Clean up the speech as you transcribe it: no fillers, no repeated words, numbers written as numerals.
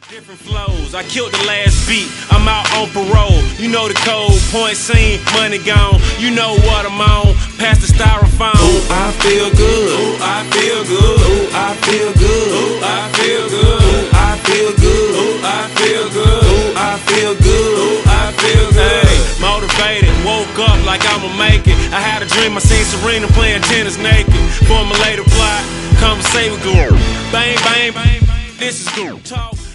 Different flows, I killed the last beat, I'm out on parole. You know the code, point scene, money gone. You know what I'm on, past the styrofoam. Ooh, I feel good. Ooh, I feel good. Ooh, I feel good. Ooh, I feel good. Ooh, I feel good. Ooh, I feel good. Ooh, I feel good. Ooh, I feel good. Hey, motivated, woke up like I'ma make it. I had a dream, I seen Serena playing tennis naked. Formulated plot, conversate with guru. Bang, bang, bang, bang, this is good talk.